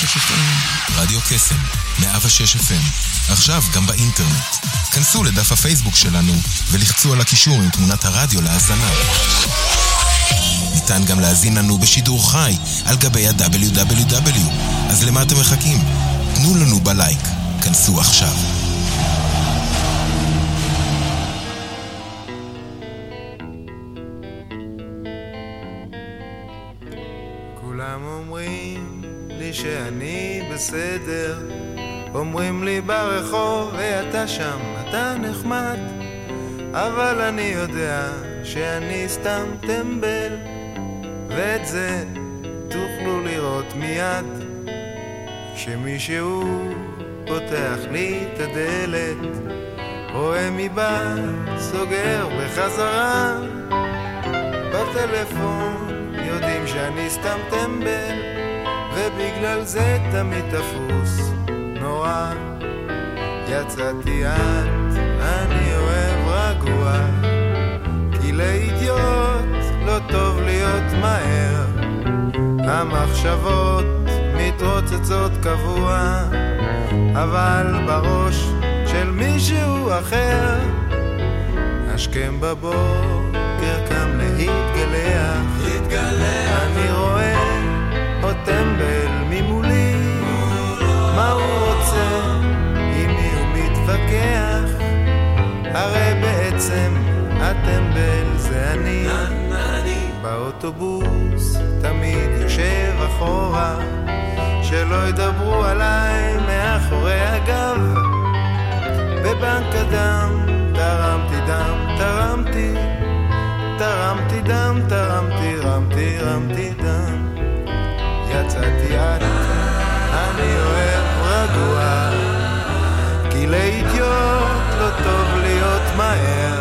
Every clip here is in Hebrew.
FM, רדיו קסם, 106 FM, עכשיו גם באינטרנט. כנסו לדף הפייסבוק שלנו ולחצו על הקישור עם תמונת הרדיו להאזנה. ניתן גם להזין לנו בשידור חי על גבי ה-www. אז למה אתם מחכים? תנו לנו בלייק. כנסו עכשיו. כולם אומרים לי שאני בסדר, אומרים לי ברחוב ואתה שם, אתה נחמד, אבל אני יודע שאני סתם טמבל, ואת זה תוכלו לראות מיד כשמישהו פותח לי את הדלת, רואה מבעד, סוגר בחזרה, בטלפון יודעים שאני סתם טמבל, ובגלל זה תמיד תפוס נורא. יצאתי את, אני אוהב רגוע, כי לאידיוט לא טוב להיות מהר, המחשבות מתרוצצות קבוע, אבל בראש של מישהו אחר, השכם בבוקר קם להתגלח, אני רואה עוד טמבל ממולי, מה הוא רוצה, עם מי הוא מתווכח, הרי בעצם הטמבל זה אני, באוטובוס תמיד יושב אחורה, שלא ידברו עליי מאחורי הגב, בבנק הדם תרמתי דם, תרמתי דם, רמתי דם, יצאתי את, אני אוהב רגוע, כי לאידיוט לא טוב להיות מהר,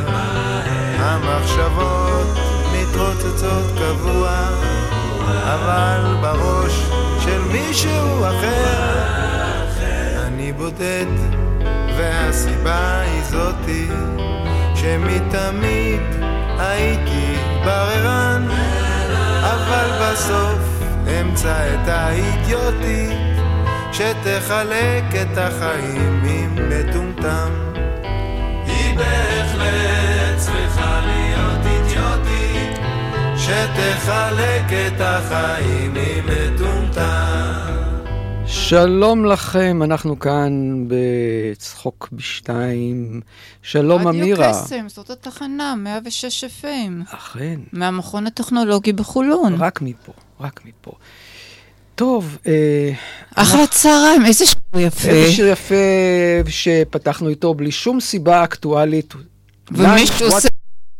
המחשבות מתרוצצות קבוע, אבל בראש של מישהו אחר, אני בודד, והסיבה היא זאתי, שמתמיד הייתי בררן, אבל בסוף אמצא את האידיוטית, שתחלק את החיים עם מטומטם. היא בהחלט צריכה להיות אידיוטית, שתחלק את החיים עם מטומטם. שלום לכם, אנחנו כאן בצחוק בשתיים. שלום אמירה. רדיו קסם, זאת התחנה, 106 FM. אכן. מהמכון הטכנולוגי בחולון. רק מפה. טוב, אחרי הצהריים, איזה שיר יפה. איזה שיר יפה שפתחנו איתו בלי שום סיבה אקטואלית. ומישהו עושה...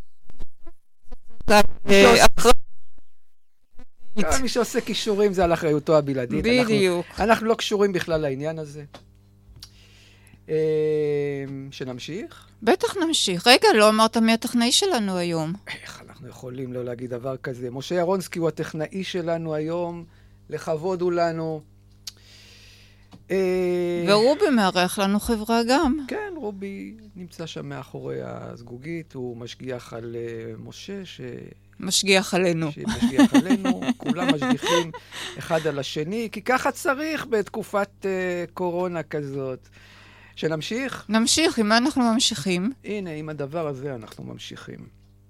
מי שעושה קישורים זה על אחריותו הבלעדית. בדיוק. אנחנו לא קשורים בכלל לעניין הזה. שנמשיך? בטח נמשיך. רגע, לא אמרת מי הטכנאי שלנו היום. איך אנחנו יכולים לא להגיד דבר כזה? משה ירונסקי הוא הטכנאי שלנו היום, לכבוד הוא לנו. ורובי מארח לנו חברה גם. כן, רובי נמצא שם מאחורי הזגוגית, הוא משגיח על משה משגיח עלינו. שמשגיח עלינו, כולם משגיחים אחד על השני, כי ככה צריך בתקופת קורונה כזאת. שנמשיך? נמשיך, עם מה אנחנו ממשיכים? הנה, עם הדבר הזה אנחנו ממשיכים.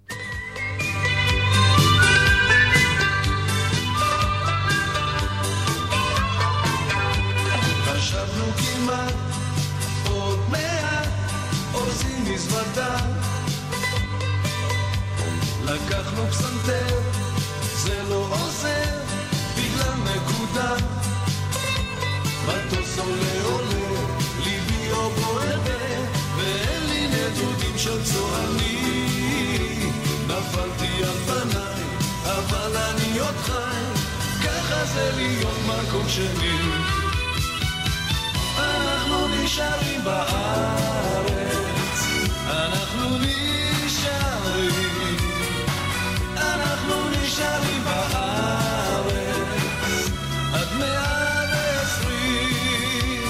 חשבנו כמעט עוד מעט עושים מזוודה, לקחנו פסנתר, זה לא עוזר בגלל נקודה, מטוס עולה, ליבי או בוער, ואין לי נדודים של צועני, נפלתי על פניי, אבל אני עוד חי, ככה זה להיות מקום שני. אנחנו נשארים בארץ, אנחנו נשארים בארץ, עד 120.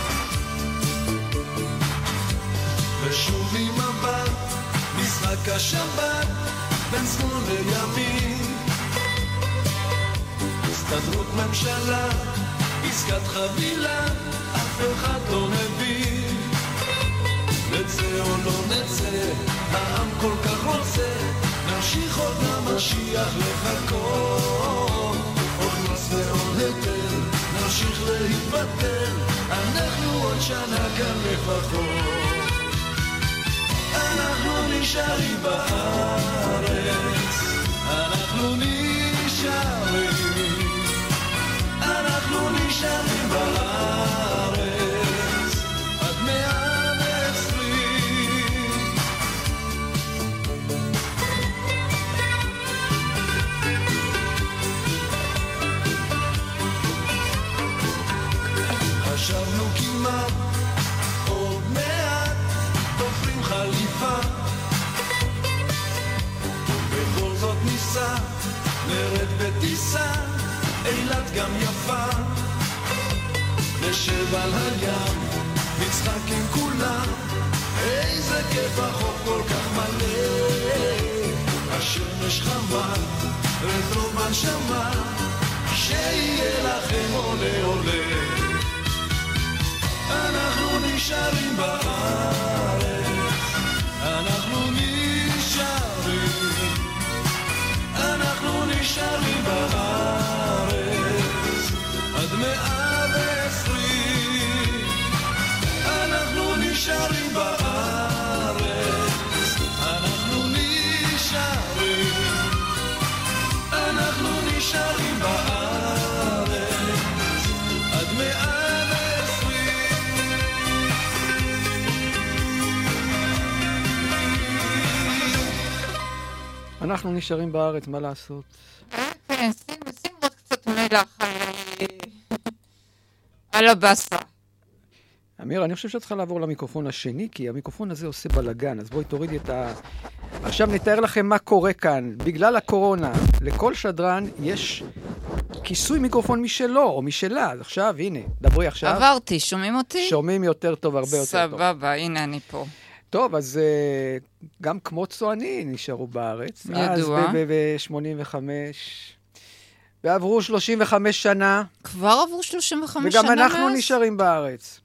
ושוב עם מבט, משחק השבת, בין שמאל לימין, הסתדרות ממשלה, עסקת חבילה, אף אחד לא מבין. נצא או לא נצא, העם כל כך רוצה, נמשיך עוד למשיח לחכות. עוד מס ועוד היטל, נמשיך להתבטל, אנחנו עוד שנה כאן לפחות. אנחנו נשארים בארץ, אנחנו נשארים, אנחנו נשארים בארץ עד 120. חשבנו כמעט עוד מעט תופרים חליפה, בכל זאת ניסה נרד בטיסה, אילת גם יפה, נשב על הים, נצחק עם כולם, איזה כיף החוף כל כך מלא, השמש חמה, רטרו בנשמה, שיהיה לכם עולה עולה. אנחנו נשארים בארץ, אנחנו נשארים, אנחנו נשארים בארץ עד 120. אנחנו נשארים בארץ, אנחנו נשארים, אנחנו נשארים בארץ עד 120. אנחנו נשארים בארץ, מה לעשות? כן, שים עוד קצת מלח על הבאסה. אמיר, אני חושב שאת צריכה לעבור למיקרופון השני, כי המיקרופון הזה עושה בלגן, אז בואי תורידי את ה... עכשיו נתאר לכם מה קורה כאן. בגלל הקורונה, לכל שדרן יש כיסוי מיקרופון משלו או משלה. אז עכשיו, הנה, דברי עכשיו. עברתי, שומעים אותי? שומעים יותר טוב, הרבה יותר טוב. סבבה, הנה אני פה. טוב, אז גם כמו צועני נשארו בארץ. ידוע. אז ב-85, ועברו 35 שנה. כבר עברו 35 שנה וגם אנחנו מאז? נשארים בארץ.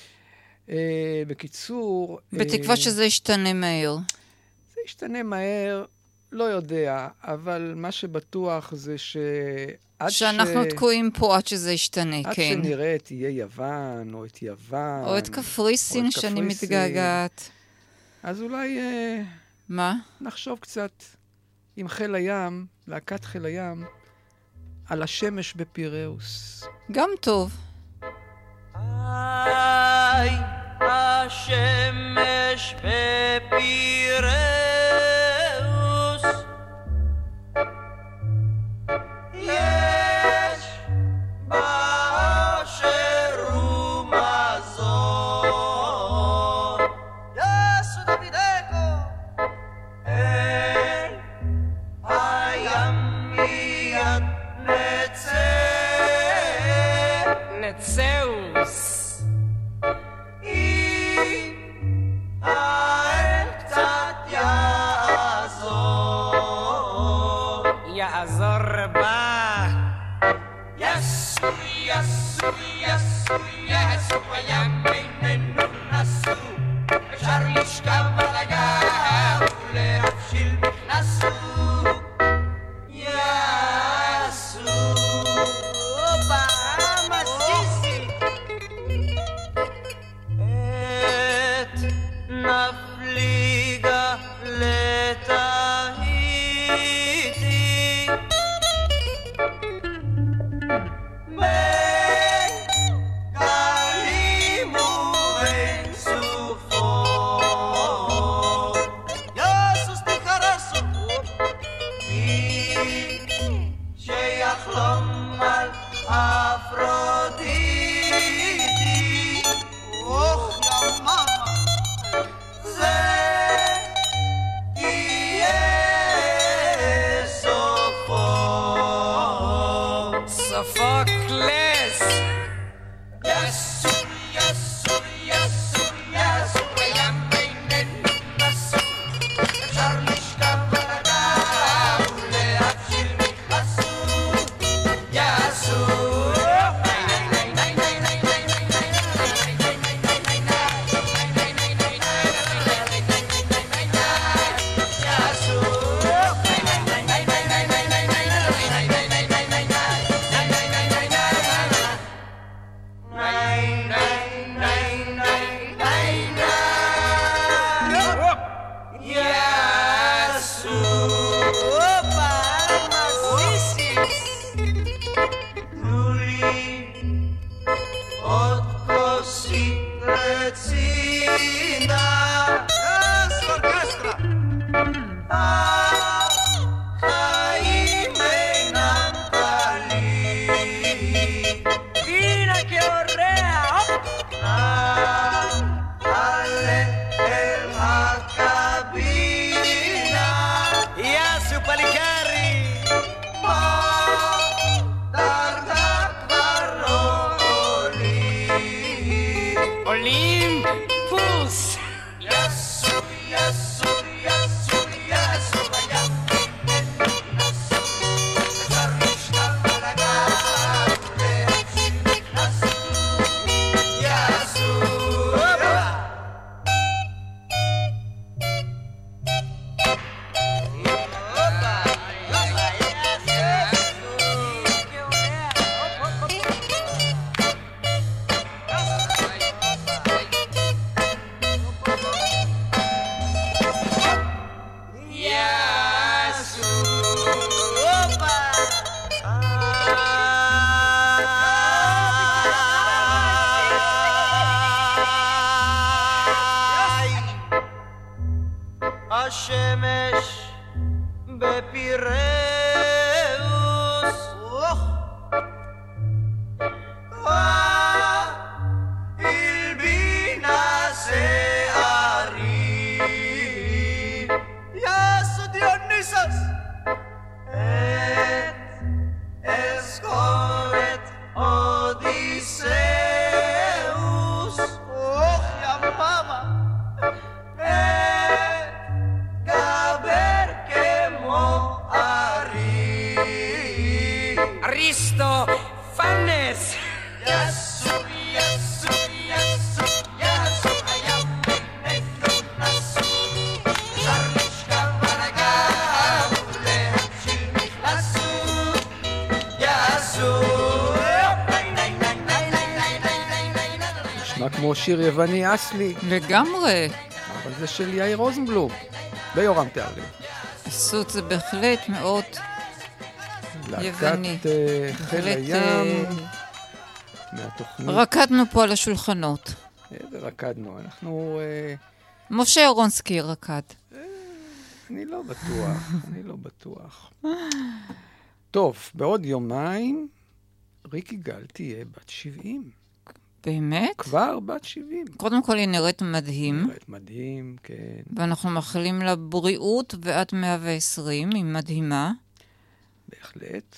בקיצור... בתקווה שזה ישתנה מהר. זה ישתנה מהר, לא יודע, אבל מה שבטוח זה שאנחנו תקועים פה עד שזה ישתנה, עד כן. עד שנראה את איי יוון, או את יוון. או את קפריסין שאני מתגעגעת. אז אולי מה? נחשוב קצת עם חיל הים, להקת חיל הים, על השמש בפיראוס. גם טוב. היי, השמש בפיראוס, יש באשר ומזון, יסו דוידקו, אל הים מיד נצאוס. האל קצת יעזור בה. יסו, יסו, יסו, יסו, בימינו נסו, אפשר לשכב על הגב ולהפשיל מכנסו. יסו, באמה סיסי, עוד כוסית רצינה. יס, אורקסטרה. החיים אינם קלים. הנה כאורח. נעלה אל הקבינה. יסו פליקרי. בדרגה כבר לא עולים. עולים פוס. יסו, יסו, יסו, יסו בים. אפשר לשכב על הגב ולהציל נכנסו. יסו. השמש בפיראוס הלבינה שערי יסו דיוניסוס את אזכורת אודיסאוס יא מאמה גבר כמו ארי אריסטו פאנס. יסו, יסו, יסו, יסו הים בינינו נסו. אפשר לשכב על הגב ולהציל נכנסו. יסו. נשמע כמו שיר יווני אסלי, לגמרי. אבל זה של יאיר רוזנבלום ויורם תיארלי. הסוט זה בהחלט מאוד יווני. להקת חיל הים מהתוכנית. רקדנו פה על השולחנות. איזה רקדנו, אנחנו... משה ירונסקי רקד. אני לא בטוח. טוב, בעוד יומיים ריק יגאל תהיה בת 70. באמת? כבר בת 70. קודם כל היא נראית מדהים. נראית מדהים, כן. ואנחנו מאחלים לה בריאות ועד 120, היא מדהימה. בהחלט.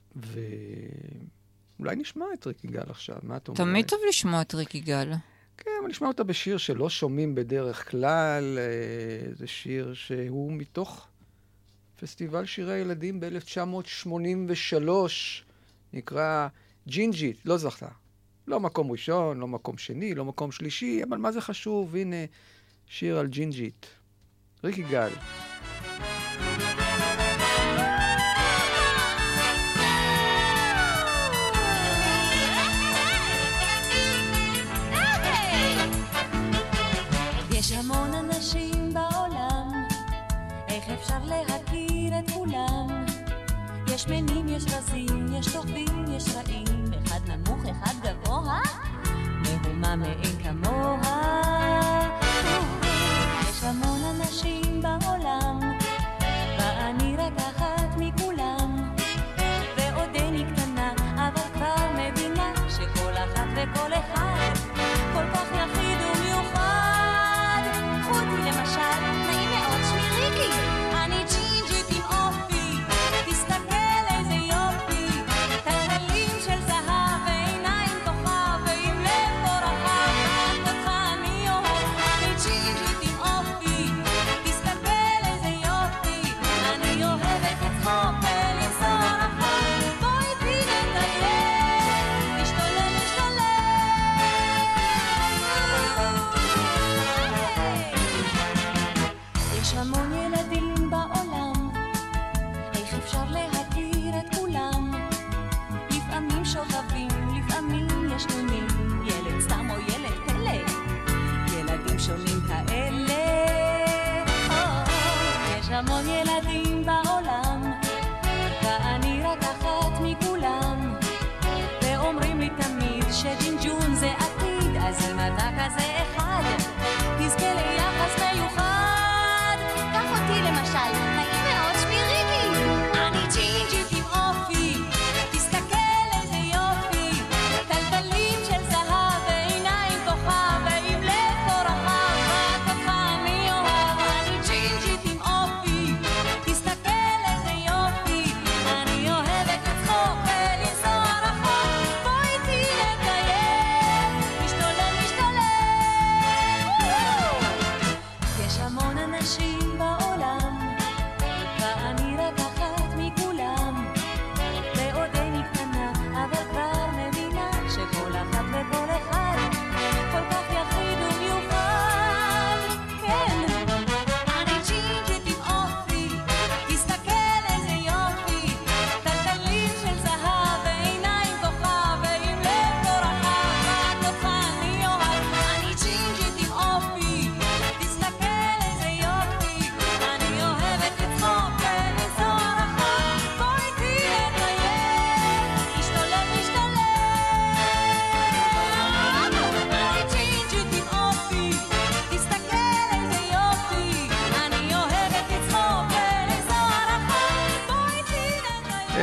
ואולי נשמע את ריק יגאל עכשיו, מה את אומרת? תמיד טוב לשמוע את ריק יגאל. כן, אבל נשמע אותה בשיר שלא שומעים בדרך כלל. זה שיר שהוא מתוך פסטיבל שירי ילדים ב-1983, נקרא ג'ינג'ית, לא זכתה. לא מקום ראשון, לא מקום שני, לא מקום שלישי, אבל מה זה חשוב? הנה שיר על ג'ינג'ית. ריק יגאל. יש המון אנשים בעולם, איך אפשר להכיר את כולם? יש מנים, יש רזים, יש טובים, יש רעים, אחד נמוך, אחד גבוה, מהומה מאין כמוה. יש המון אנשים בעולם, ואני רק אחת מכולם, ועודני קטנה, אבל כבר מבינה שכל אחת וכל אחד כל כך יחיד ומיוחד. חותי למשל, נעים מאוד, שמי ריקי, אני ג'ינג'ית עם אופי, תסתכל איזה יופי, תחלים של זהב ועיניים כוכב, ועם לב כה רחב, רק אותך אני אוהב. אני ג'ינג'ית עם אופי, תסתכל איזה יופי, אני אוהבת לצחוק ולנסוע רחוק, בוא איתי נטייל, נשתולל יש המון ילדים בעולם, איך אפשר להכיר את כולם? לפעמים שובבים, לפעמים ישנים, ילד סתם או ילד פלא, ילדים שונים כאלה. יש המון ילדים בעולם, ואני רק אחת מכולם, ואומרים לי תמיד שג'ינג'ון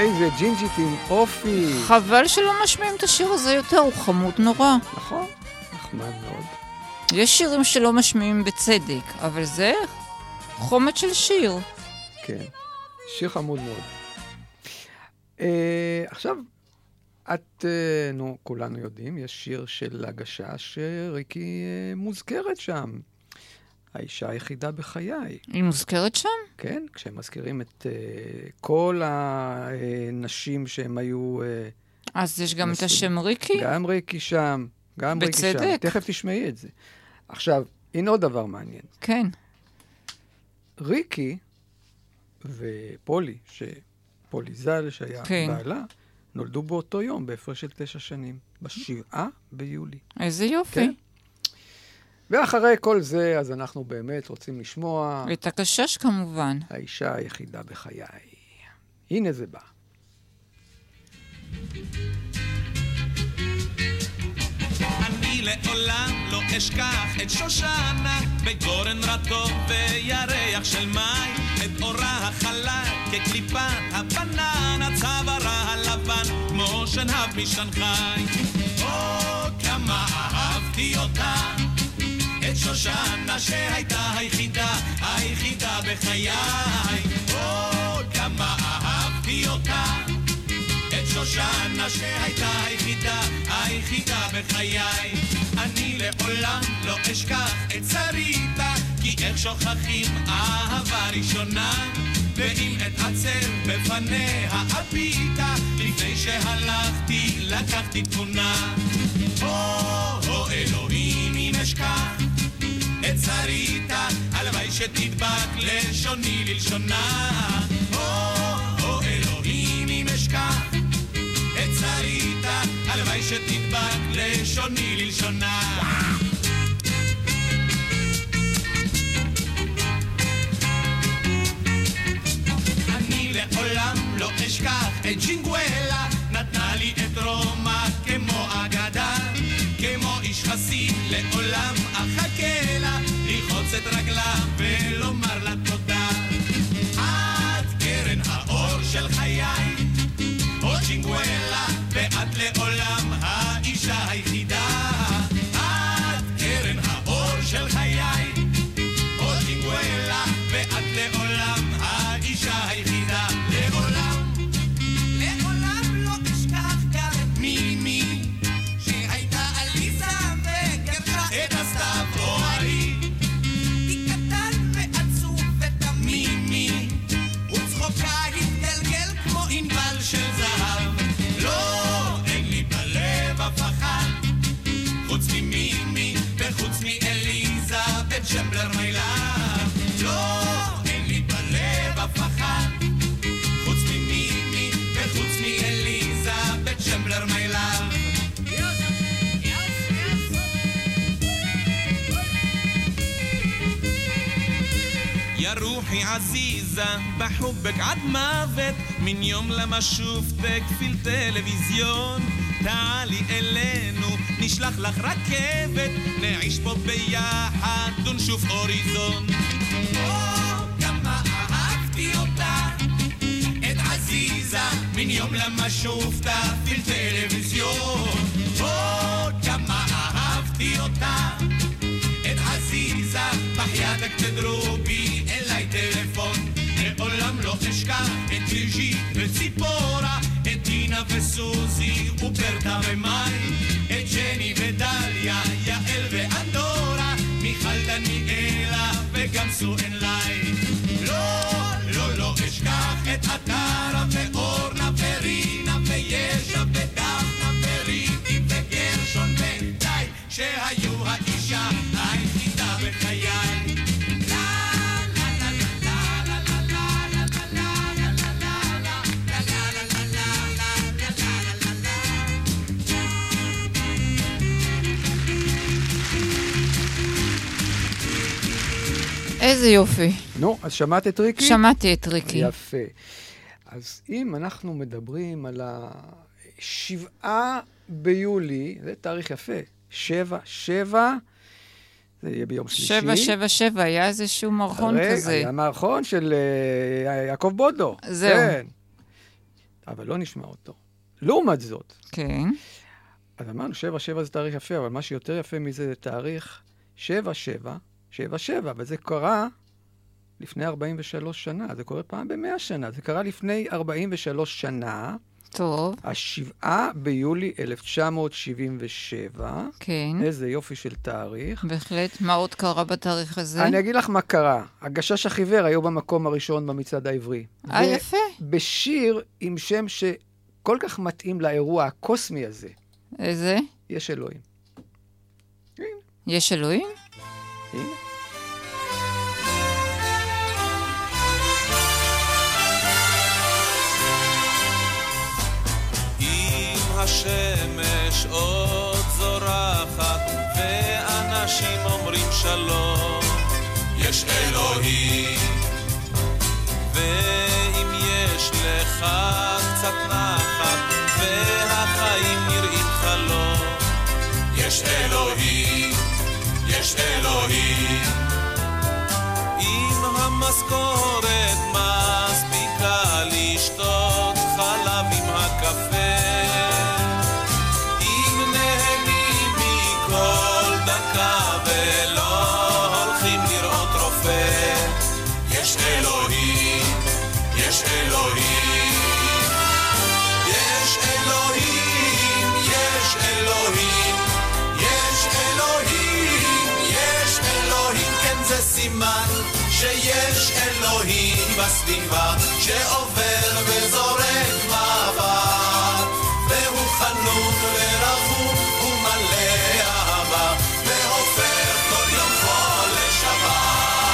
איזה ג'ינג'ית עם אופי. חבל שלא משמיעים את השיר הזה יותר, הוא חמוד נורא. נכון, נחמד מאוד. יש שירים שלא משמיעים בצדק, אבל זה חומץ של שיר. כן, שיר חמוד מאוד. עכשיו, כולנו יודעים, יש שיר של הגשש שריקי מוזכרת שם. האישה היחידה בחיי. היא מוזכרת שם? כן, כשהם מזכירים את כל הנשים שהם היו... אז יש גם את השם ריקי? גם ריקי שם, גם ריקי שם. בצדק. תכף תשמעי את זה. עכשיו, הנה עוד דבר מעניין. כן. ריקי ופולי, פולי ז"ל, שהיה כן. בעלה, נולדו באותו יום, בהפרש של 9 שנים, ב7 ביולי. איזה יופי. כן? ואחרי כל זה, אז אנחנו באמת רוצים לשמוע... את הגשש כמובן. האישה היחידה בחיי. הנה זה בא. אני לעולם לא אשכח את שושנה בגורן רטוב וירח של מים, את אורה החלק כקליפה הבננה, צווארה הלבן כמו שנהב משנגחאי. או כמה אהבתי אותה, את שושנה שהייתה היחידה בחיי. או כמה אהבתי אותה, את שושנה שהייתה היחידה בחיי. אני לעולם לא אשכח את שריתה, כי איך שוכחים אהבה ראשונה, ואם אתעצר בפניה הביטה, לפני שהלכתי לקחתי תמונה. או אלוהים אם אשכח את שריתה, הלוואי שתדבק לשוני ללשונה. או אלוהים אם אשכח את שריתה, הלוואי שתדבק לשוני ללשונה. אני לעולם לא אשכח את ג'ינגואלה, נתנה לי את רומא כמו אגדה, כמו איש חסיד לעולם אחכה לה, ללחוץ את רגלה ולומר לה תודה. את קרן האור של חיי, או ג'ינגואלה, ואת לעולם האישה היחידה. את קרן האור של חיי, או ג'ינגואלה, ואת לעולם האישה היחידה. לעולם לא אשכח גם את מימי, שהייתה עליזה וגרשה את הסתיו אוהלי. היא קטן ועצוב ותמימי, וצחוקה התגלגל כמו ענבל של זהב. לא, אין לי בלב אף אחד, חוץ ממימי וחוץ מאליזה וצ'מבלר מילה. לא, אין לי בלב אף אחד, חוץ ממימי וחוץ מאליזה וצ'מבלר מילה. يا روحي عزيزة بحبك عد موت من يوم لما شوفتك في التلفزيون. تعالي إلينو نشلح لك ركبت نعيش פה ביחד ונשוף אוריזון. כמה אהבתי אותה את עזיזה من يوم لما شوفتها في التلفزيون. כמה אהבתי אותה את עזיזה, בחייתק תדרובי אליי טלפון. לעולם לא אשכח את ליג'י וציפורה, את דינה וסוזי וברטה ומאי, את ג'ני ודליה, יעל ואנדורה, מיכל דניאלה וגם סואן לי. לא אשכח את עטרה ואורנה ורינה וישע ודפנה וריני וגרשון ודי, שהיו האישה היחידה בחיי. איזה יופי. נו, אז שמעת את ריקי? שמעתי את ריקי. יפה. אז אם אנחנו מדברים על 7 ביולי, זה תאריך יפה, 7, זה יהיה ביום שלישי. 777, היה איזשהו מערכון כזה. היה מערכון של יעקב בודו. זהו. כן. אבל לא נשמע אותו. לעומת זאת, כן. אז אמרנו, 7-7 זה תאריך יפה, אבל מה שיותר יפה מזה זה תאריך 7-7, 7-7, וזה קרה לפני 43 שנה, זה קורה פעם ב100 שנה, זה קרה לפני 43 שנה, טוב. 7 ביולי 1977, כן. איזה יופי של תאריך. בהחלט. מה עוד קרה בתאריך הזה? אני אגיד לך מה קרה. הגשש החיוור היו במקום הראשון במצעד העברי. יפה. בשיר עם שם שכל כך מתאים לאירוע הקוסמי הזה, איזה? יש אלוהים. הנה, יש אלוהים? הנה. השמש עוד זורחת ואנשים אומרים שלום, יש אלוהים. ואם יש לך קצת נחת והחיים נראים חלום, יש אלוהים, יש אלוהים. אם המשכורת מספיקה לשתות חלב עם הקפה, יש אלוהים, יש אלוהים, יש אלוהים, יש אלוהים, יש אלוהים, יש אלוהים, כן זה סימן שיש אלוהים בסביבה שעובר וזורק מבט, והוא חנון ורחום ומלא אהבה, והופך כל יום חול לשבת.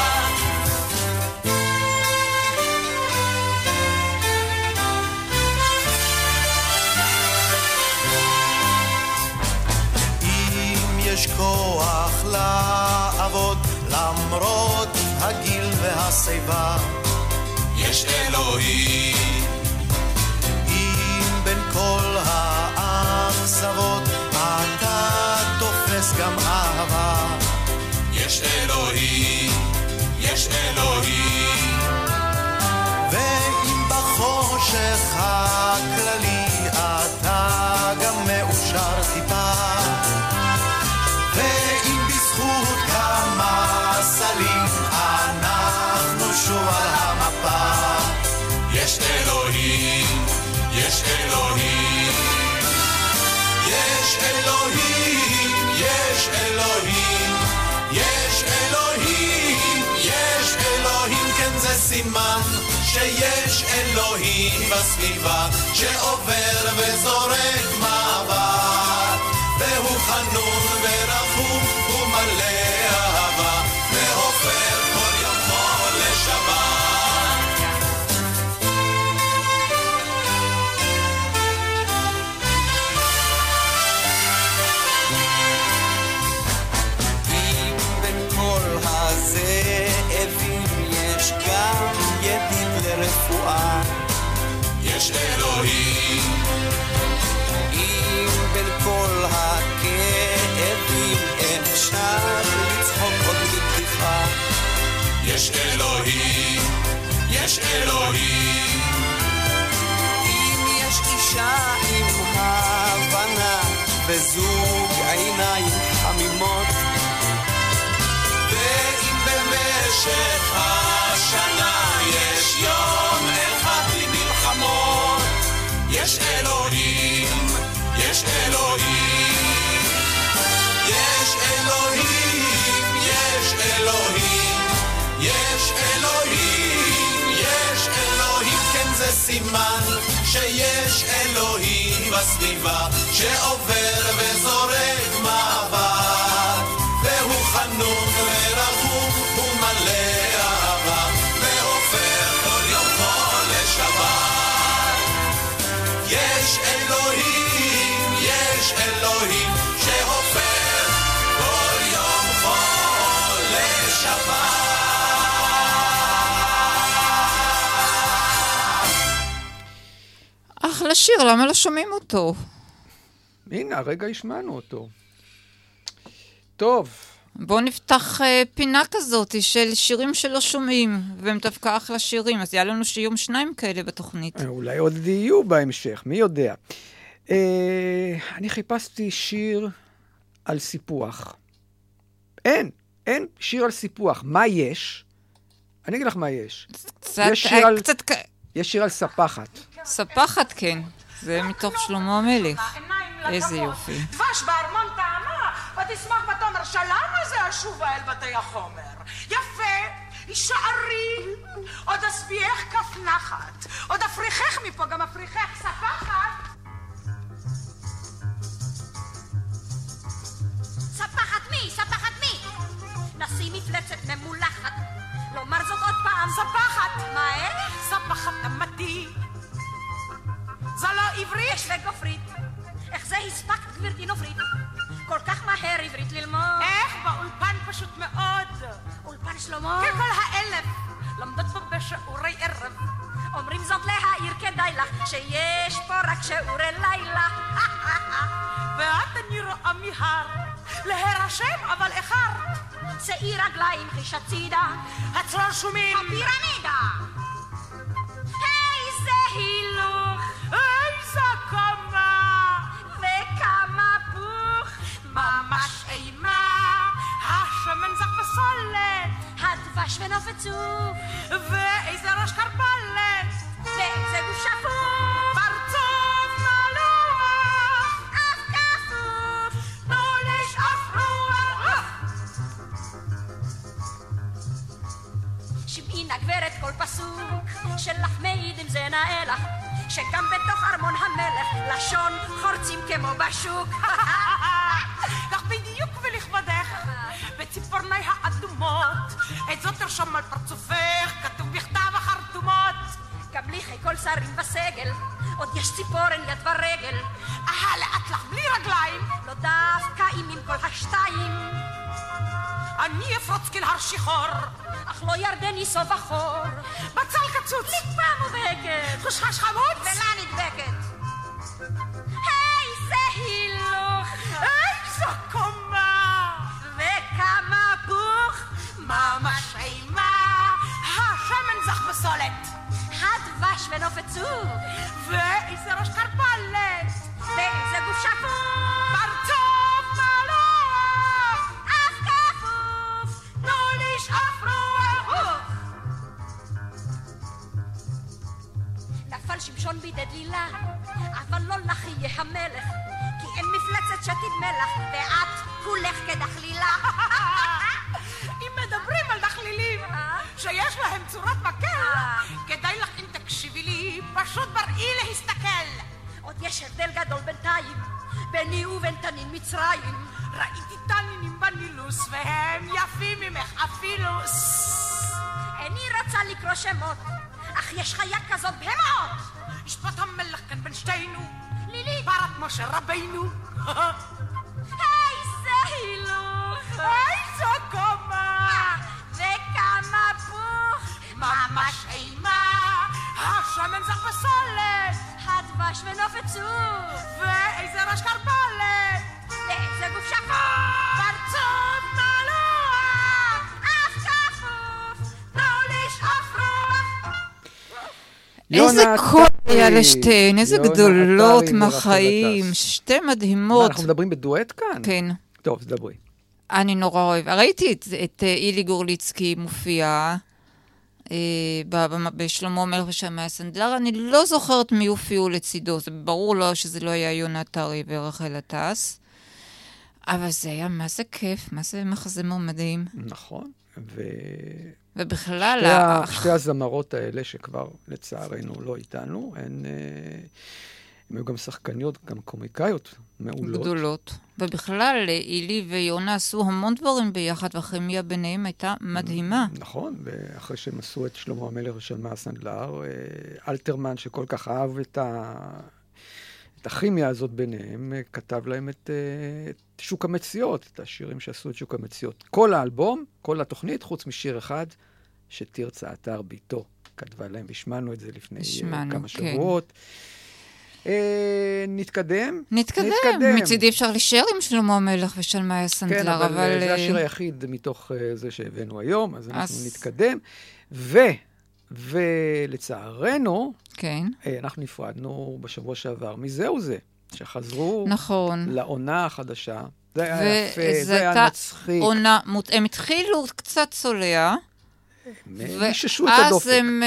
יש כוח לעבוד למרות הגיל והשיבה, יש אלוהים. אם בין כל האכזבות אתה תופס גם אהבה, יש אלוהים, יש אלוהים. ואם בחושך הכללי אתה גם מאושר טיפה, ואם בזכות כמה סלים אנחנו שוב על המפה, יש אלוהים, יש אלוהים, יש אלוהים, יש אלוהים, יש אלוהים, יש אלוהים, כן זה סימן שיש אלוהים בסביבה שעובר וזורק מבט, והוא חנון ורחום ומלא אהבה, והופך כל יום חול לשבת. אם בין כל הזאבים יש גם ידיד לרפואה, יש אלוהים. אם בין כל הכאבים אפשר לצחוק עוד בבדיחה, יש אלוהים, יש אלוהים. אם יש אישה עם הבנה וזוג עיניים חמימות, ואם במשך השנה יש יום אחד בלי מלחמות, יש אלוהים, יש אלוהים, יש אלוהים, יש אלוהים, יש אלוהים, יש אלוהים, כן זה סימן שיש אלוהים בסביבה שעובר וזורק מבט, והוא חנון ורחום ומלא אהבה, והופך כל יום חול לשבת. יש אלוהים, יש אלוהים שהופך כל יום חול לשבת. אחלה שיר, למה לא שומעים אותו? הנה, הרגע השמענו אותו. טוב. בואו נפתח פינה כזאת של שירים שלא שומעים, והם דווקא אחלה שירים, אז יהיה לנו שיום 2 כאלה בתוכנית. אולי עוד יהיו בהמשך, מי יודע. אני חיפשתי שיר על סיפוח. אין שיר על סיפוח. מה יש? אני אגיד לך מה יש. יש שיר על ספחת. ספחת, כן. זה מתוך שלמה המלך. איזה יופי. דבש בארמון טעמה, ותשמח בתומר שלמה זה השובה אל בתי החומר. יפה, הישארי, עוד אסביח כף נחת, עוד אפריחך מפה, גם אפריחך ספחת. ספחת מי? ספחת מי? נשים מפלצת ממולחת, לומר זאת עוד פעם. ספחת. מה איך? ספחת אמתי. זו לא עברית. יש וגופרית. איך זה הספקת גברתי נופרית? כל כך מהר עברית ללמוד. איך? באולפן פשוט מאוד. אולפן שלמה? ככל האלף. למדות פה בשיעורי ערב. אומרים זאת להעיר כדאי לך, שיש פה רק שיעורי לילה. ואת אני רואה מהר, להירשם אבל איחרת. שאי רגליים חישת צידה, הצרור שומים. הפירמידה. איזה הילוך, איזה קומה, וכמה פוך, ממש אימה. השמן זך בסולת, הדבש ונוף עצוב, ואיזה ראש קרבלת, ואיזה גוף שפוף, פרצוף מלוח, אף כפוף, תנו לשאוף רוח. שמעי נא גברת כל פסוק, שלך מעיד אם זה נאה לך, שגם בתוך ארמון המלך, לשון חורצים כמו בשוק. כך בדיוק ולכבודך, בציפורני האדומות, את זאת תרשום על פרצופך, כתוב בכתב החרטומות. גם לי חי כל שרים בסגל, עוד יש ציפורן יד ורגל. לאט לך בלי רגליים, לא דווקא אם עם כל השתיים, אני אפרוץ כנהר שחור, אך לא ירדני סוף החור. בצל קצוץ, ליפה מובהקת, חושחש חמוץ, ולה נדבקת. איזה הילוך, איזו קומה, וכמה פוך, ממש אימה. השמן זך בסולת, הדבש ונוף עצוב, ואיזה ראש קרבלת, ואיזה גוף שפוף, פרצוף מלוח, אף כפוף, תנו לשאוף רוח. נפל שמשון בידי דלילה, אבל לא לך יהיה המלך, כי אין מפלצת שתדמה לך, ואת כולך כדחלילה. אם מדברים על דחלילים שיש להם צורת מקל, כדאי לך אם תקשיבי לי, פשוט בראי להסתכל. עוד יש הבדל גדול בינתיים, ביני ובין תנין מצרים. ראיתי תנינים בנילוס והם יפים ממך אפילו. איני רוצה לקרוא שמות, אך יש חיה כזאת בהמות. ישפוט המלך כאן בין שתינו, לילית, פרת משה רבינו. איזה הילוך, איזו קומה, וכמה פוך, ממש אימה. השמן זך בסולת, הדבש ונוף עצוב, ואיזה ראש קרבלת, ואיזה גוף שפוף, פרצוף מלוח, אף כפוף, תנו לשאוף רוח. איזה יונה קול עטרי. היה לשתיהן, איזה יונה גדולות עטרי ורחל מהחיים, עטס. שתי מה, מדהימות. אנחנו מדברים בדואט כאן? כן, טוב, דברי. אני נורא אוהב. ראיתי את אילי גורליצקי מופיע בשלמה המלך ושמאי הסנדלר, אני לא זוכרת מי הופיעו לצידו, זה ברור לו שזה לא היה יונה עטרי ורחל עטס, אבל זה היה מה זה כיף, מה זה מחזמר מדהים. נכון, ובכלל, שתי הזמרות האלה שכבר לצערנו לא איתנו, הן היו גם שחקניות, גם קומיקאיות מעולות. גדולות. ובכלל, אילי ויונה עשו המון דברים ביחד, והכימיה ביניהם הייתה מדהימה. נכון, ואחרי שהם עשו את שלמה המלך ושמאי הסנדלר, אלתרמן שכל כך אהב את הכימיה הזאת ביניהם, כתב להם את שוק המציאות, את השירים שעשו את שוק המציאות. כל האלבום, כל התוכנית, חוץ משיר אחד, שתרצה עטר ביתו, כתבה להם, השמענו את זה לפני כמה שבועות. נתקדם? נתקדם. מצידי אפשר להישאר עם שלמה המלך ושלמאי סנדלר, כן, אבל זה השיר היחיד מתוך זה שהבאנו היום, אז אנחנו נתקדם. ולצערנו, כן. אנחנו נפרדנו בשבוע שעבר מזהו זה, שחזרו נכון. לעונה החדשה. זה היה יפה, זה היה מצחיק. הם התחילו קצת צולע, מיששו את הדופק. ואז הם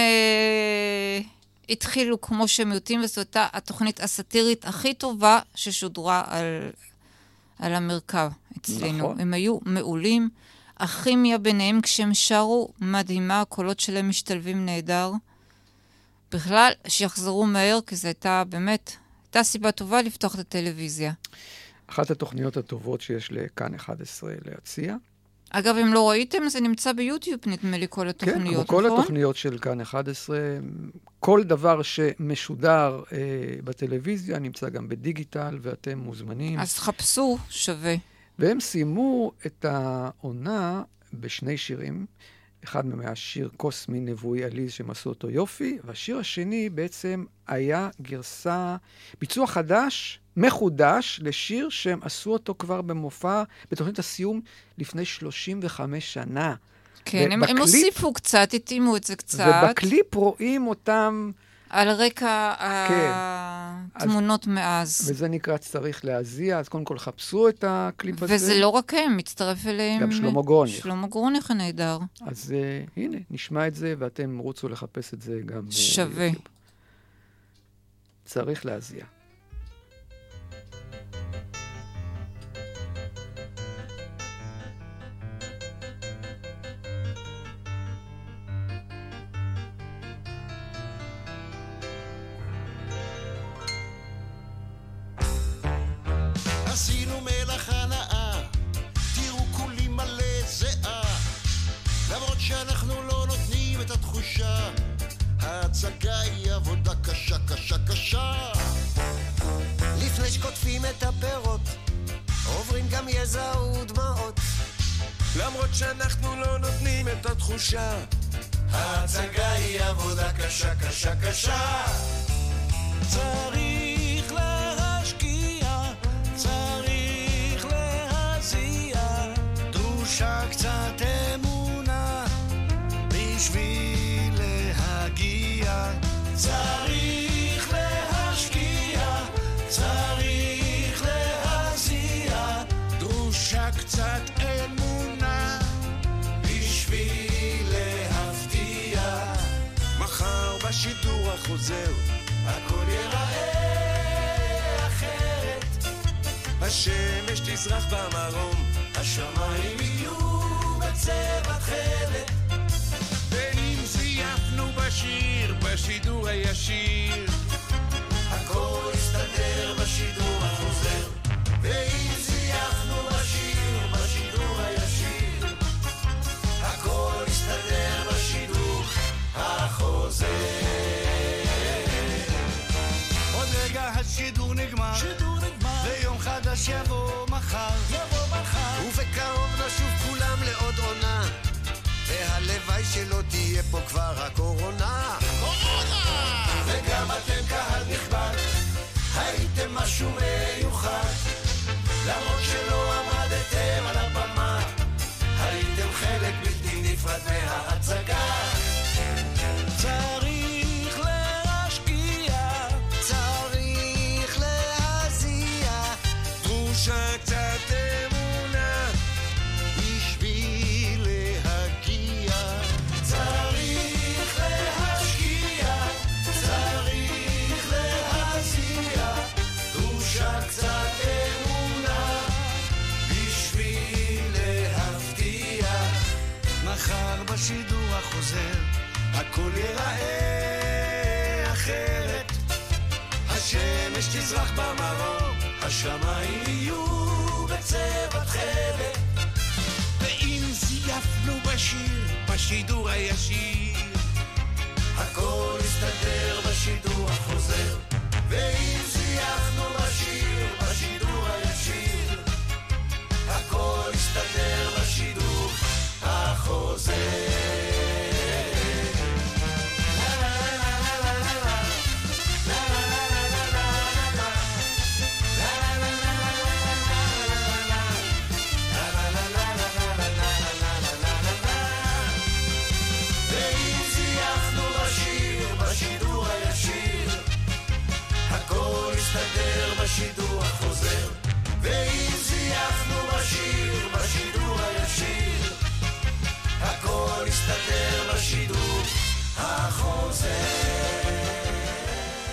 התחילו כמו שהם יודעים, וזו הייתה התוכנית הסאטירית הכי טובה ששודרה על המרכב אצלנו. נכון. הם היו מעולים. הכימיה ביניהם כשהם שרו מדהימה, הקולות שלהם משתלבים נהדר. בכלל, שיחזרו מהר, כי זו הייתה באמת, הייתה סיבה טובה לפתוח את הטלוויזיה. אחת התוכניות הטובות שיש לכאן 11 להציע. אגב, אם לא ראיתם, זה נמצא ביוטיוב, נדמה לי, כל התוכניות, כן, נכון? כל התוכניות של כאן 11, כל דבר שמשודר בטלוויזיה נמצא גם בדיגיטל, ואתם מוזמנים. אז חפשו, שווה. והם סיימו את העונה בשני שירים. אחד מהם היה שיר קוסמי נבואי עליז שהם עשו אותו יופי, והשיר השני בעצם היה גרסה, ביצוע חדש, מחודש, לשיר שהם עשו אותו כבר במופע, בתוכנית הסיום לפני 35 שנה. כן, הם הוסיפו קצת, התאימו את זה קצת. ובקליפ רואים אותם... על רקע התמונות מאז. וזה נקרא צריך להזיע, אז קודם כל חפשו את הקליפ הזה. וזה לא רק הם, מצטרף אליהם. גם שלמה גרוניך. שלמה גרוניך נהדר. אז הנה, נשמע את זה, ואתם רוצו לחפש את זה גם שווה. ביוטיוב. צריך להזיע. עשינו מלאכה נאה, תראו כולי מלא זהה, למרות שאנחנו לא נותנים את התחושה, ההצגה היא עבודה קשה, קשה, קשה. לפני שקוטפים את הפירות, עוברים גם יזע ודמעות, למרות שאנחנו לא נותנים את התחושה, ההצגה היא עבודה קשה, קשה, קשה. צריך להשקיע, צריך להזיע, דרושה קצת אמונה בשביל להגיע. צריך להשקיע, צריך להזיע, דרושה קצת אמונה בשביל להפתיע. מחר בשידור החוזר הכל ייראה אחרת, השמש תזרח במרום, השמיים יהיו בצבע תכלת. ואם זייפנו בשיר, בשידור הישיר, הכל יסתדר בשידור החוזר. ואם זייפנו בשיר, בשידור הישיר, הכל יסתדר בשידור החוזר. עוד רגע השידור נגמר, ויום חדש יבוא מחר, ובקרוב נשוב כולם לעוד עונה, והלוואי שלא תהיה פה כבר הקורונה. וגם אתם קהל נכבד, הייתם משהו מיוחד, למרות שלא עמדתם על הבמה, הייתם חלק בלתי נפרד מההצגה. צריך להשקיע, צריך להזיע, דרושה קצת אמונה בשביל להגיע. צריך להשקיע, צריך להזיע, דרושה קצת אמונה בשביל להפתיע. מחר בשידור החוזר הכל ייראה אחרת, השמש תזרח במרום, השמיים יהיו בצבע תכלת. ואם זייפנו בשיר, בשידור הישיר, הכל יסתדר בשידור החוזר. ואם זייפנו בשיר, בשידור הישיר, הכל יסתדר בשידור החוזר.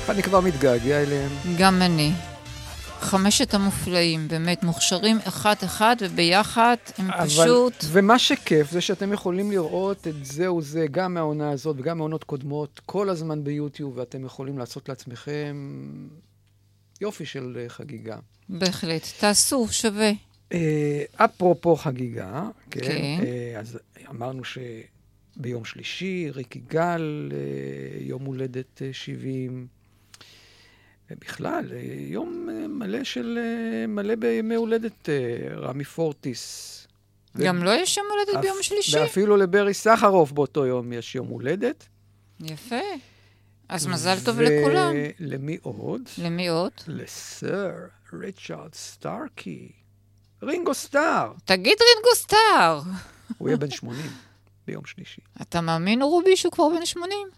אני כבר מתגעגע אליהם. גם אני. 5 המופלאים, באמת מוכשרים אחד וביחד הם פשוט... ומה שכיף זה שאתם יכולים לראות את זה וזה, גם מהעונה הזאת וגם מהעונות קודמות, כל הזמן ביוטיוב, ואתם יכולים לעשות לעצמכם יופי של חגיגה. בהחלט, תעשו, שווה. אפרופו חגיגה, כן. כן. אז אמרנו שביום שלישי, ריקי גל, יום הולדת 70, ובכלל, יום מלא בימי הולדת רמי פורטיס. גם לא יש יום הולדת ביום שלישי? ואפילו לברי סחרוף באותו יום יש יום הולדת. יפה. אז מזל טוב לכולם. ולמי עוד? למי עוד? לסר ריצ'רד סטארקי. רינגו סטאר. תגיד רינגו סטאר. הוא יהיה בן 80 ביום שלישי. אתה מאמין, רובי, שהוא כבר בן 80?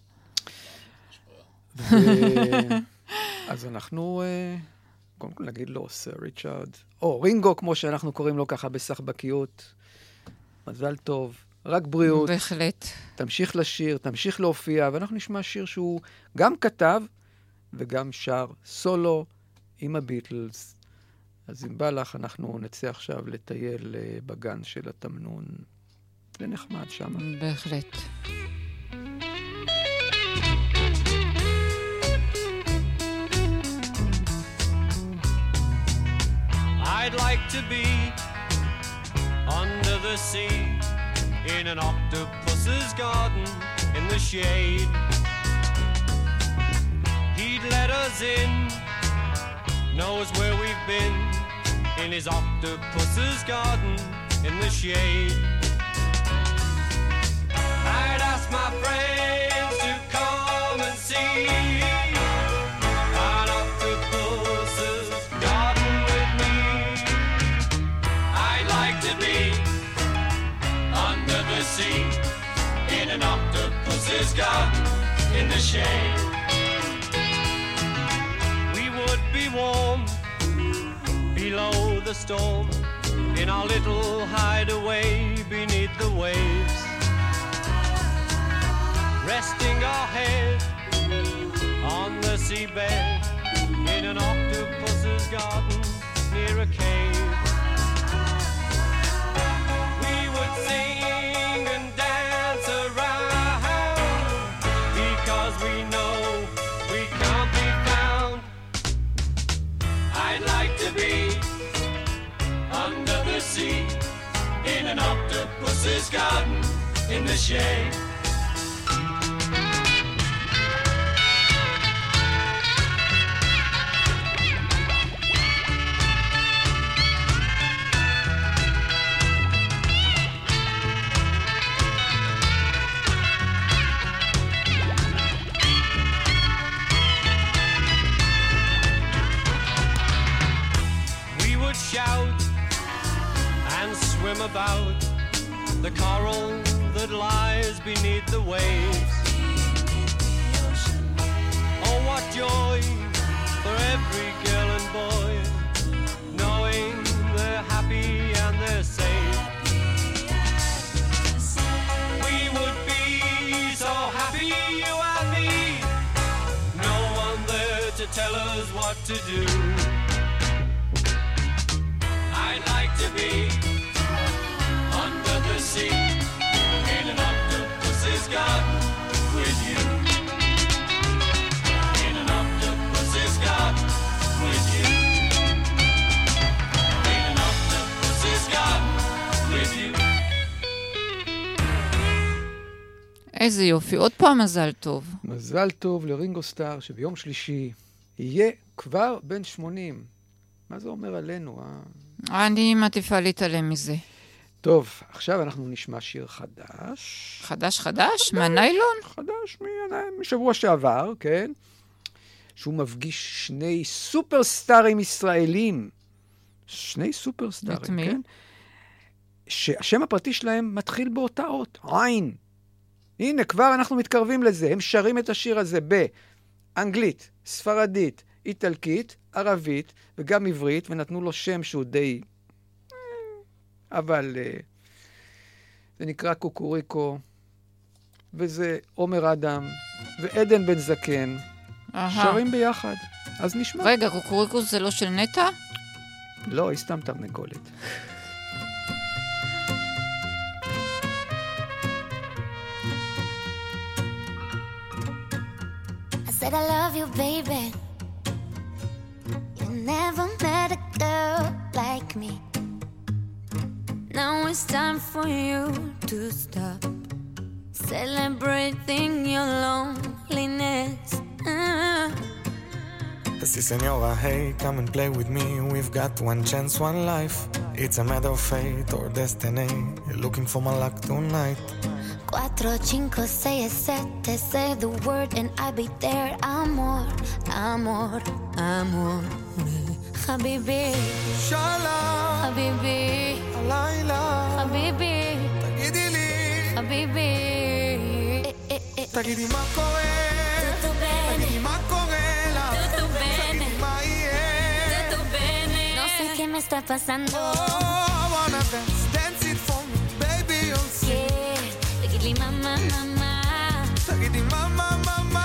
אז אנחנו, קודם כל נגיד לו, סר ריצ'רד, או רינגו, כמו שאנחנו קוראים לו ככה בסחבקיות. מזל טוב, רק בריאות. בהחלט. תמשיך לשיר, תמשיך להופיע, ואנחנו נשמע שיר שהוא גם כתב וגם שר סולו עם הביטלס. אז אם בא לך, אנחנו נצא עכשיו לטייל בגן של התמנון. זה נחמד שם. בהחלט. I'd like to be under the sea in an octopus's garden in the shade. He'd let us in, knows where we've been in his octopus's garden in the shade. I'd ask my friends to come and see an octopus's garden with me. I'd like to be under the sea in an octopus's garden in the shade. We would be warm below the storm in our little hideaway beneath the waves, resting our head on the seabed in an octopus's garden near a cave. We would sing and dance around because we know we can't be found. I'd like to be under the sea in an octopus's garden in the shade. Shout and swim about the coral that lies beneath the waves. Oh, what joy for every girl and boy, knowing they're happy and they're safe. We would be so happy, you and me, no one there to tell us what to do. I'd like to be under the sea in an octopus's garden with you. In an octopus's garden with you. In an octopus's garden with you. איזה יופי, עוד פעם מזל טוב. מזל טוב לרינגו סטאר, שביום שלישי יהיה כבר בן 80. מה זה אומר עלינו? אני מעדיפה להתעלם מזה. טוב, עכשיו אנחנו נשמע שיר חדש. חדש? מהניילון? חדש משבוע שעבר, כן? שהוא מפגיש שני סופרסטארים ישראלים. שני סופרסטארים, את מי? כן? שהשם הפרטי שלהם מתחיל באותה אות, עין. הנה, כבר אנחנו מתקרבים לזה. הם שרים את השיר הזה באנגלית, ספרדית, איטלקית, ערבית וגם עברית, ונתנו לו שם שהוא די... אבל זה נקרא קוקוריקו, וזה עומר אדם ועדן בן זקן, שרים ביחד. אז נשמע. רגע, קוקוריקוס זה לא של נטע? לא, היא סתם תרנגולת. I said I love you, baby. You never met a girl like me. Now it's time for you to stop celebrating your loneliness. See, senora, hey, come and play with me. We've got one chance, one life. It's a matter of fate or destiny. You're looking for my luck tonight. 4, 5, 6, 7, say the word and I'll be there. Amor, amor, amor. Habibi, Shalom, Habibi, Alayla, Habibi, תגידי לי, Habibi. תגידי מה קורה, Tutto bene, תגידי מה קורה לך, tutto bene, תגידי מה יהיה. tutto bene. No sé qué me está pasando. Oh, I wanna dance, dance it for me, baby, you'll see. Yeah, תגיד לי mama, mama. תגידי מה, מה, מה, מה.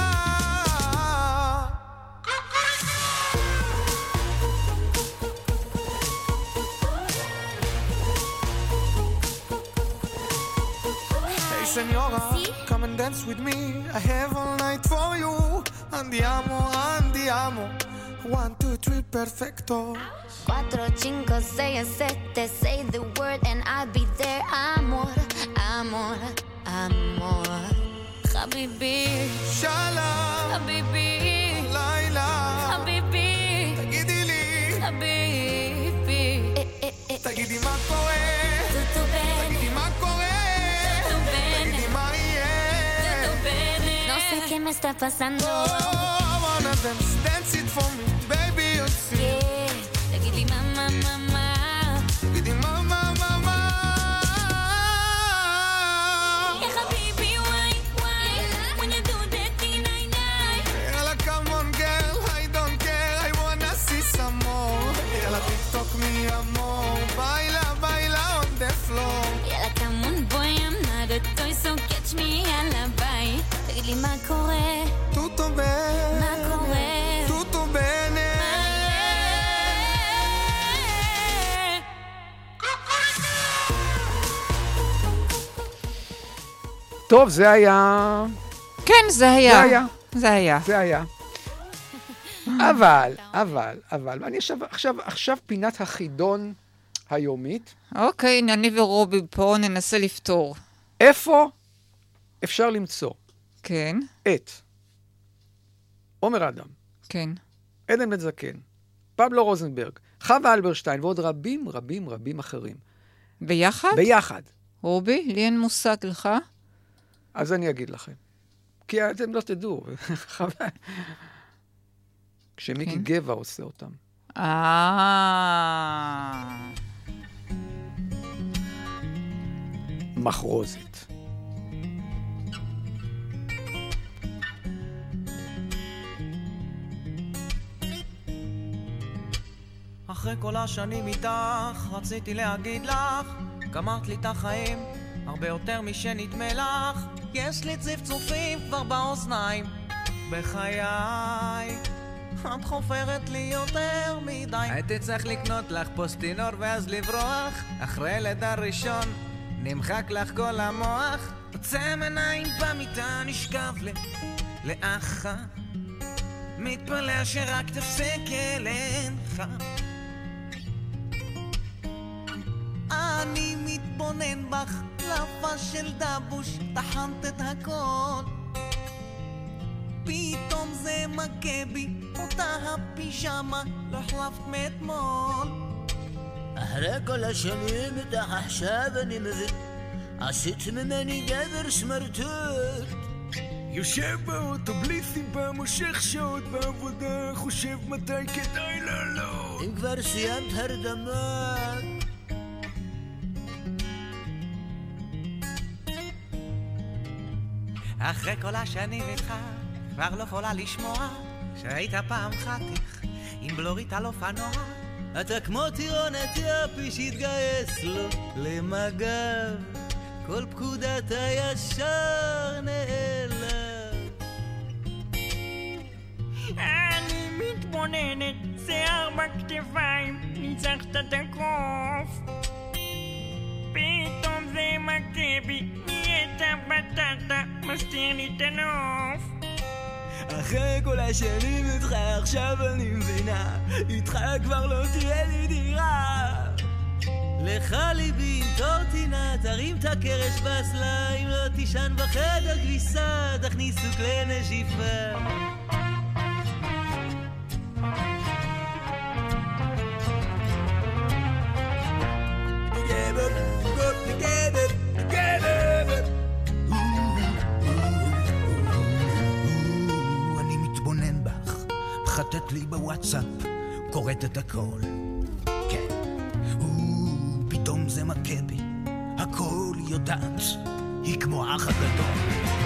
Hey, senora, come and dance with me. I have all night for you. Andiamo, andiamo. 1, 2, 3, perfecto. 4, 5, 6, 7, say the word and I'll be there. Amor, amor, amor. Habibi, Shalom, Habibi, Laila, Habibi, תגידי לי, Habibi. תגידי מה קורה, Tutto bene, תגידי מה קורה, tutto bene, תגידי מה יהיה. tutto bene. No sé qué me está pasando. Oh, I wanna dance, dance it for me, baby, you'll see. Yeah, תגיד לי mama, mama. תגידי מה, מה, מה, מה. Yeah, Habibi, why, when you do that thing, Yalla, come on, girl, I don't care, I wanna see some more. Yalla, TikTok me amor, baila, baila on the floor. יאללה, come on, boy, I'm not a toy, so catch me, יאללה, ביי. תגיד לי מה קורה, Tutto מה bene, קורה. tutto bene. טוב, זה היה... כן, זה היה. זה היה. זה היה. זה היה. אבל, אני עכשיו פינת החידון היומית. אוקיי, אני ורובי פה ננסה לפתור. איפה אפשר למצוא כן, את עומר אדם, כן. עדן בן זקן, פבלו רוזנברג, חווה אלברשטיין ועוד רבים רבים רבים אחרים. ביחד? ביחד. רובי, לי אין מושג לך. אז אני אגיד לכם. כי אתם לא תדעו. כשמיקי גבע עושה אותם. מחרוזת. אחרי כל השנים איתך, רציתי להגיד לך, גמרת לי את החיים, הרבה יותר משנדמה לך. יש לי צפצופים כבר באוזניים, בחיי את חופרת לי יותר מדי. הייתי צריך לקנות לך פוסטינור ואז לברוח, אחרי לידה ראשון נמחק לך כל המוח. עוצם עיניים במיטה נשכב לאח, מתפלא שרק תפסק אליך. אני מתבונן בך, לפה של דבוש, טחנת את הכל. פתאום זה מכה בי, אותה הפישמה, לא החלפת מאתמול. אחרי כל השנים איתך עכשיו אני מבין, עשית ממני גבר סמרטוט. יושב באוטו בלי סיבה, מושך שעות בעבודה, חושב מתי כדאי לעלות. אם כבר סיימת הרדמה, אחרי כל השנים איתך, כבר לא יכולה לשמוע שהיית פעם חתיך עם בלורית על אופנוע. אתה כמו טירונת יפי שהתגייס לו למג"ב, כל פקודת הישר נעלם. מתבוננת, שיער בכתפיים, ניצחת את הקוף. פתאום זה מכה בי, נהיית בטטה, מסתיר לי את הנוף. אחרי כל השנים איתך עכשיו אני מבינה, איתך כבר לא תהיה לי דירה. לך ליבי עם טורטינה, תרים את הקרש בסלה, אם לא תישן בחדר כביסה, תכניסו כלי נשיפה. אני מתבונן בך, חטאת לי בוואטסאפ, קוראת את הכל. כן, פתאום זה מכה בי, הכל יודעת, היא כמו אח הגדול.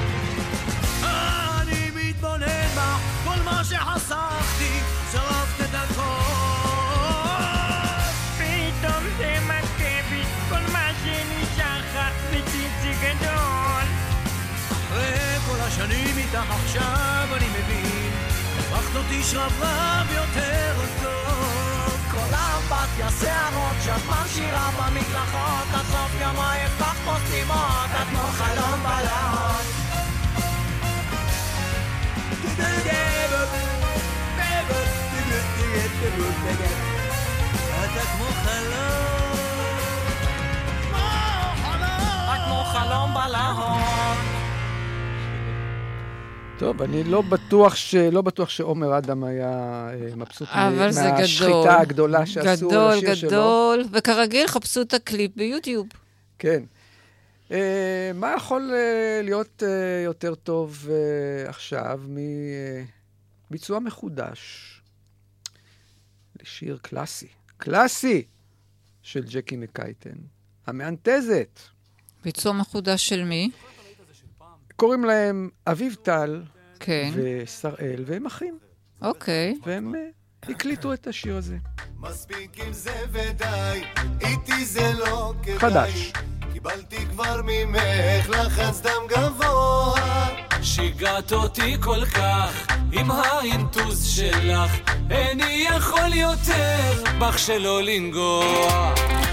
אני מתבונן בך, כל מה שחסכתי, שרפת את הכל. פתאום זה מכה בי, כל מה שנשאר לך זה ציצי גדול. אחרי כל השנים איתך עכשיו אני מבין, הפכת אותי שרברב יותר טוב. כל האמבטיה, שערות שאת משאירה במקלחות, עד סוף יום היפך פוסטימות, את כמו חלום בלהות. אתה כמו חלום, את כמו חלום בלהות. טוב, אני לא בטוח שעומר אדם היה מבסוט מהשחיטה הגדולה שעשו לשיר שלו. גדול, וכרגיל חפשו את הקליפ ביוטיוב. כן. מה יכול להיות יותר טוב עכשיו מביצוע מחודש לשיר קלאסי של ג'קי מקייטן, המאנטזת. ביצוע מחודש של מי? קוראים להם אביב טל כן. ושראל, והם אחים. אוקיי. והם הקליטו את השיר הזה. מספיק עם זה ודי, איתי זה לא כדאי. חדש. קיבלתי כבר ממך לחץ דם גבוה. שיגעת אותי כל כך עם האינטוז שלך, איני יכול יותר בך שלא לנגוע.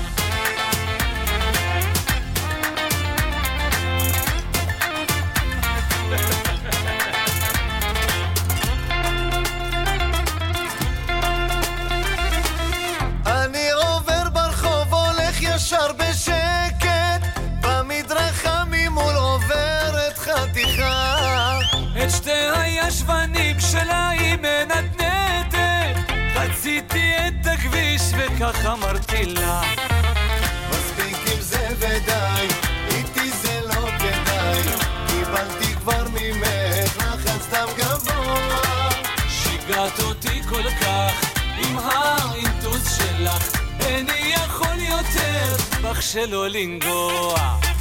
אני עובר ברחוב הולך ישר בשקט, במדרכה ממול עוברת חתיכה. את שתי הישבנים שלה היא מנדנדת, חציתי את הכביש וכך אמרתי לה, מספיק עם זה ודי, איתי זה לא כדאי. קיבלתי כבר ממך לחץ דם גבוה. שיגעת אותי כל כך עם האינטוז שלך, איני יכול יותר בך שלא לנגוע.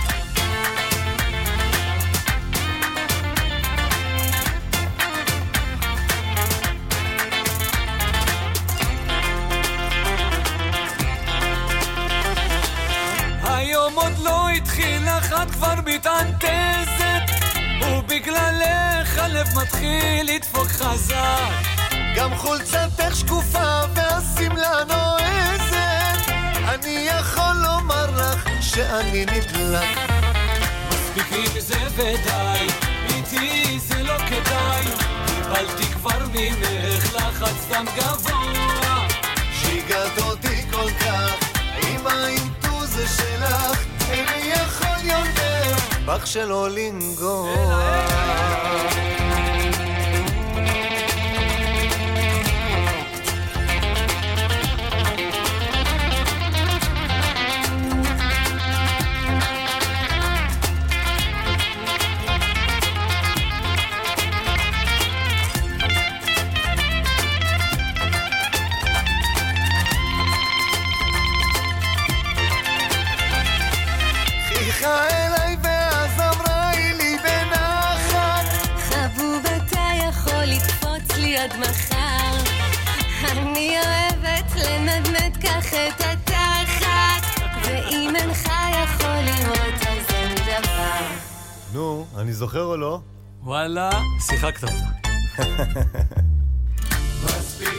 היום עוד לא התחיל לך, את כבר מתענתזת, ובגללך הלב מתחיל לדפוק חזק. גם חולצתך שקופה והשמלה נועזת, אני יכול לומר לך שאני נדלק. מספיק עם זה ודי, איתי זה לא כדאי. קיבלתי כבר ממך לחץ דם גבוה. שיגעת אותי כל כך עם האינטוז שלך, איני יכול יותר בך שלא לנגוע. אליי ואז אמרה לי בנחת, חבוב אתה יכול לקפוץ לי עד מחר, אני אוהבת לנדנד כך את התחת, ואם אינך יכול לראות אז אין דבר. נו, אני זוכר או לא? וואלה, שיחקת אותה. מספיק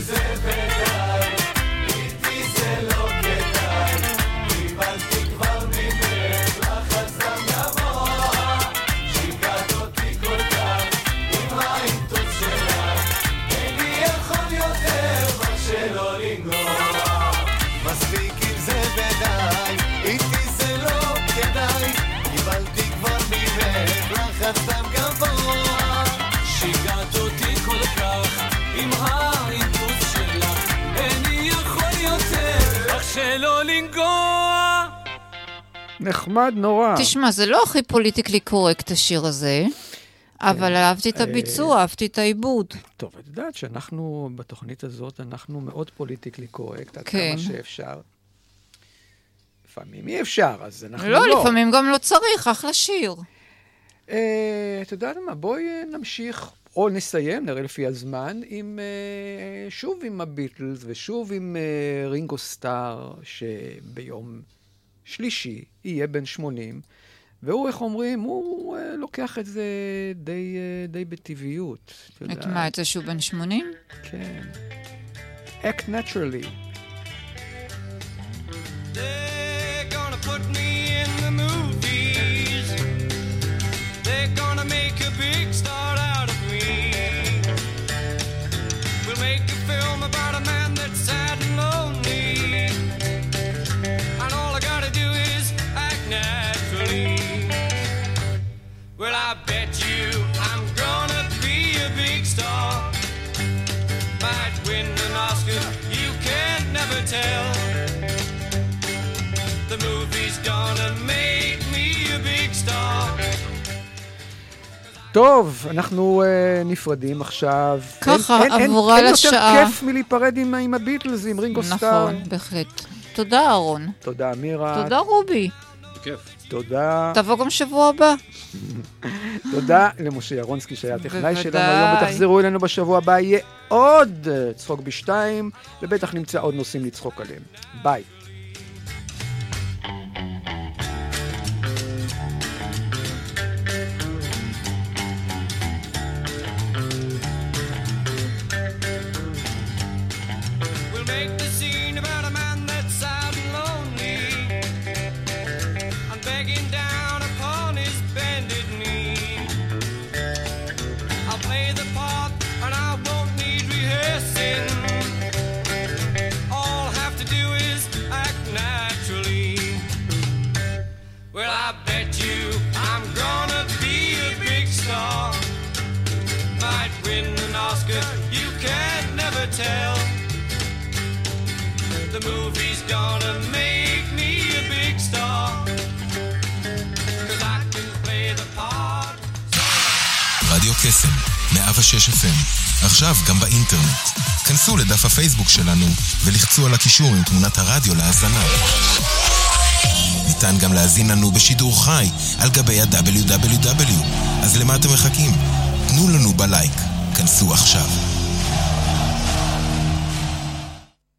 זה ודי, איתי זה לא כדאי, קיבלתי כבר ממך לחץ דם גבוה, שיגעת אותי כל כך עם האינטוס שלך, איני יכול יותר רק שלא לנגוע. מספיק עם זה ודי, איתי זה לא כדאי, קיבלתי כבר ממך לחץ דם גבוה, שיגעת אותי כל כך עם האינטוס שלך, איני יכול יותר רק שלא לנגוע. נחמד נורא. תשמע, זה לא הכי פוליטיקלי קורקט השיר הזה, אבל אהבתי את הביצוע, אהבתי את העיבוד. טוב, את יודעת שאנחנו בתוכנית הזאת, אנחנו מאוד פוליטיקלי קורקט, עד כן. כמה שאפשר. לפעמים אי אפשר, אז אנחנו לא. לא, לפעמים גם לא צריך, אחלה שיר. את יודעת מה, בואי נמשיך, או נסיים, נראה לפי הזמן, שוב עם הביטלס, ושוב עם רינגו סטאר, שביום שלישי יהיה בן 80, והוא, איך אומרים, הוא לוקח את זה די בטבעיות. את מה, את זה שהוא בן 80? כן. Act naturally. They're gonna put me in the movies. They're gonna make a big star out of me. We'll make a film about a man that's sad and lonely, and all I gotta do is act naturally. Well, I bet you I'm gonna be a big star, might win an Oscar, you can't never tell. The movie's gonna make me a big star. טוב, אנחנו נפרדים עכשיו. ככה, עבורה לשעה. אין יותר כיף מלהיפרד עם הביטלס, עם רינגו סטאר. נכון, בהחלט. תודה, אהרון. תודה, אמירה. תודה, רובי. בכיף. תודה. תבוא גם שבוע הבא. תודה למשה ירונסקי שהיה טכנאי שלנו היום, ותחזרו אלינו בשבוע הבא, יהיה עוד צחוק ב2, ובטח נמצא עוד נושאים לצחוק עליהם. ביי. Tell the movie's gonna make me a big star, 'cause I can play the part. רדיו קסם, 106 FM, עכשיו גם באינטרנט. כנסו לדף הפייסבוק שלנו ולחצו על הקישור עם תמונת הרדיו להאזנה. ניתן גם להזין לנו בשידור חי על גבי ה-www. אז למה אתם מחכים? תנו לנו בלייק. כנסו עכשיו.